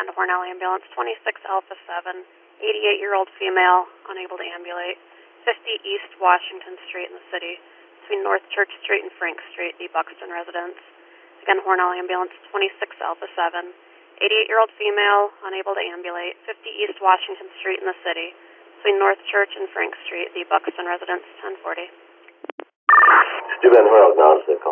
10 Hornell Ambulance, 26 Alpha 7, 88-year-old female, unable to ambulate, 50 East Washington Street in the city, between North Church Street and Frank Street, the Buxton residence. Again, Hornell Ambulance, 26 Alpha 7, 88-year-old female, unable to ambulate, 50 East Washington Street in the city, between North Church and Frank Street, the Buxton residence, 1040. Stu Van Hornell, Agnostic.